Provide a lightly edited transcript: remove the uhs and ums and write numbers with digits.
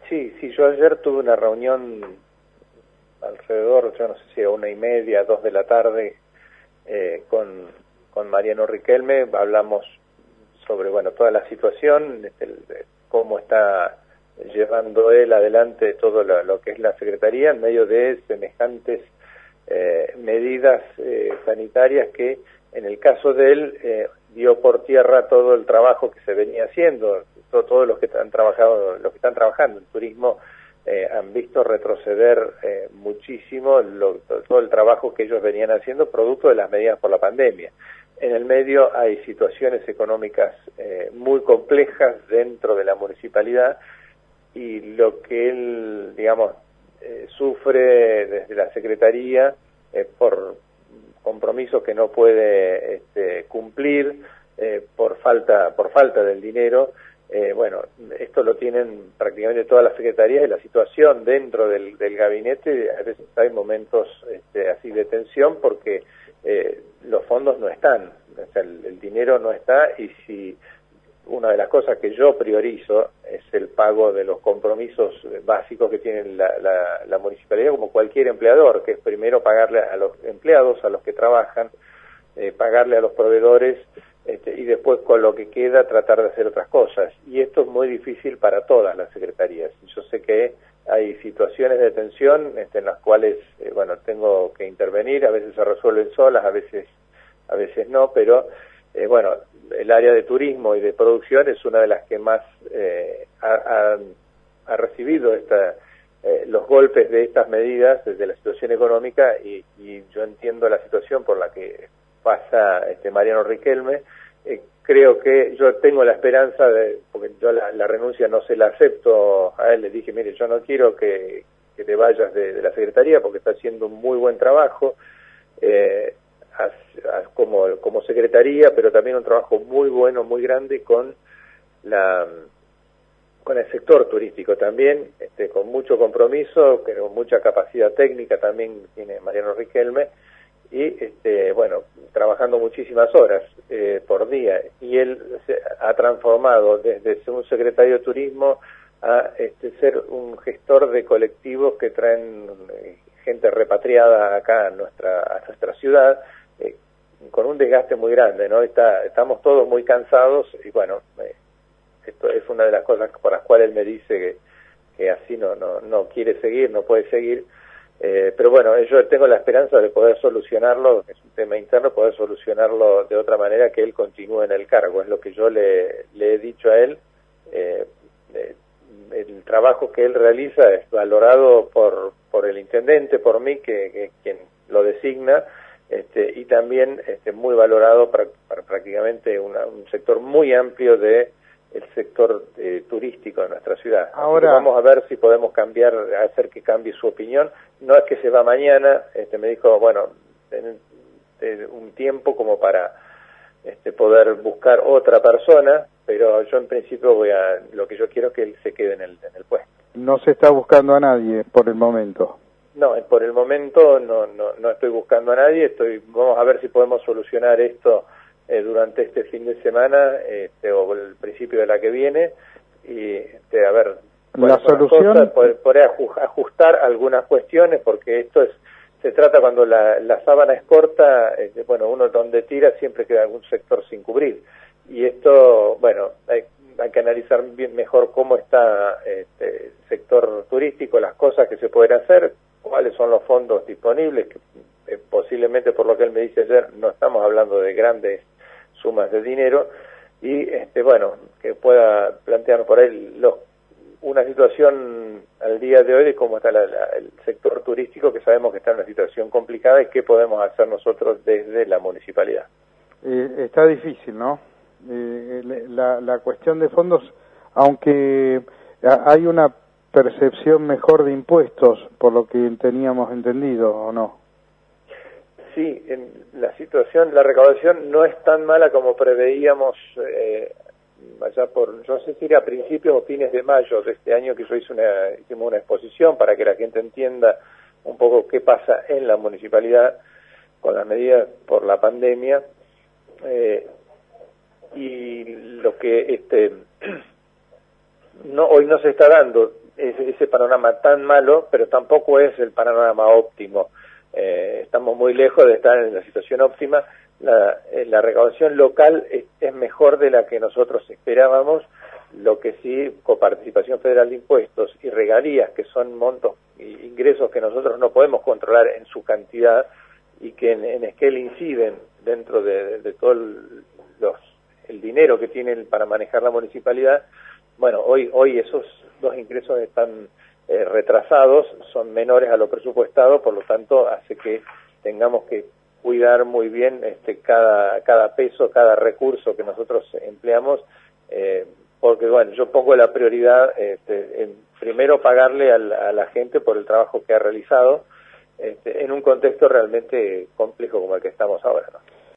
Sí, sí, yo ayer tuve una reunión alrededor, yo no sé si a 1:30, 2 de la tarde, con Mariano Riquelme. Hablamos sobre, bueno, toda la situación, cómo está llevando él adelante todo lo que es la Secretaría en medio de semejantes medidas sanitarias que, en el caso de él, dio por tierra todo el trabajo que se venía haciendo. Todos los que están trabajando en turismo han visto retroceder muchísimo todo el trabajo que ellos venían haciendo producto de las medidas por la pandemia. En el medio hay situaciones económicas muy complejas dentro de la municipalidad, y lo que él, digamos, sufre desde la Secretaría por compromisos que no puede cumplir por falta del dinero. Bueno, esto lo tienen prácticamente todas las secretarías, y la situación dentro del gabinete, a veces hay momentos así de tensión porque los fondos no están, o sea, el dinero no está, y si una de las cosas que yo priorizo es el pago de los compromisos básicos que tiene la municipalidad, como cualquier empleador, que es primero pagarle a los empleados, a los que trabajan, pagarle a los proveedores, y después con lo que queda tratar de hacer otras cosas. Y esto es muy difícil para todas las secretarías. Yo sé que hay situaciones de tensión en las cuales, bueno, tengo que intervenir, a veces se resuelven solas, a veces no, pero bueno, el área de turismo y de producción es una de las que más ha recibido los golpes de estas medidas desde la situación económica, y yo entiendo la situación por la que pasa Mariano Riquelme. Creo que yo tengo la esperanza porque yo la renuncia no se la acepto a él. Le dije, mire, yo no quiero que te vayas de la Secretaría porque está haciendo un muy buen trabajo como secretaría, pero también un trabajo muy bueno, muy grande con el sector turístico también, con mucho compromiso, pero con mucha capacidad técnica también tiene Mariano Riquelme, y bueno, trabajando muchísimas horas por día, y él se ha transformado desde ser un secretario de turismo a ser un gestor de colectivos que traen gente repatriada acá a nuestra ciudad, con un desgaste muy grande, ¿no? Estamos todos muy cansados, y bueno, esto es una de las cosas por las cuales él me dice que así no quiere seguir, no puede seguir. Pero bueno, yo tengo la esperanza de poder solucionarlo, es un tema interno, poder solucionarlo de otra manera, que él continúe en el cargo. Es lo que yo le he dicho a él. El trabajo que él realiza es valorado por el intendente, por mí, que es quien lo designa, y también muy valorado para prácticamente un sector muy amplio de el sector turístico de nuestra ciudad. Ahora vamos a ver si podemos hacer que cambie su opinión. No es que se va mañana, me dijo, bueno, un tiempo como para poder buscar otra persona, pero yo en principio lo que yo quiero es que él se quede en el puesto. No se está buscando a nadie por el momento. No, por el momento no estoy buscando a nadie. Vamos a ver si podemos solucionar esto durante este fin de semana o el principio de la que viene, y a ver, la solución, poder ajustar algunas cuestiones, porque se trata cuando la sábana es corta, bueno, uno donde tira siempre queda algún sector sin cubrir, y esto, bueno, hay que analizar bien mejor cómo está el sector turístico, las cosas que se pueden hacer, cuáles son los fondos disponibles, que posiblemente, por lo que él me dice ayer, no estamos hablando de grandes sumas de dinero, y bueno, que pueda plantearnos por ahí una situación al día de hoy de cómo está el sector turístico, que sabemos que está en una situación complicada, y qué podemos hacer nosotros desde la municipalidad. Está difícil, ¿no? La cuestión de fondos, aunque hay una percepción mejor de impuestos, por lo que teníamos entendido, ¿o no? Sí, la situación, la recaudación no es tan mala como preveíamos allá yo no sé si era a principios o fines de mayo de este año, que hicimos una exposición para que la gente entienda un poco qué pasa en la municipalidad con las medidas por la pandemia, y lo que hoy no se está dando ese panorama tan malo, pero tampoco es el panorama óptimo. Estamos muy lejos de estar en la situación óptima. La recaudación local es mejor de la que nosotros esperábamos, lo que sí, coparticipación federal de impuestos y regalías, que son montos y ingresos que nosotros no podemos controlar en su cantidad y que en Esquel inciden dentro de todo el dinero que tienen para manejar la municipalidad. Bueno, hoy esos dos ingresos están retrasados, son menores a lo presupuestado, por lo tanto hace que tengamos que cuidar muy bien cada peso, cada recurso que nosotros empleamos, porque bueno, yo pongo la prioridad en primero pagarle a la gente por el trabajo que ha realizado en un contexto realmente complejo como el que estamos ahora, ¿no?